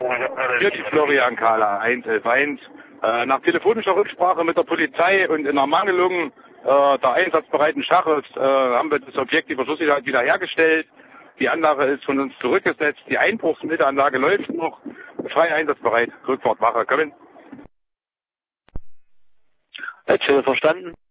Hier die Florian Kahler, 111. Nach telefonischer Rücksprache mit der Polizei und in Ermangelung der einsatzbereiten Schache haben wir das Objekt die Verschlusssicherheit wiederhergestellt. Die Anlage ist von uns zurückgesetzt. Die Einbruchsmittelanlage läuft noch. Frei einsatzbereit. Rückfahrt Wache. Kommen. Jetzt schon verstanden.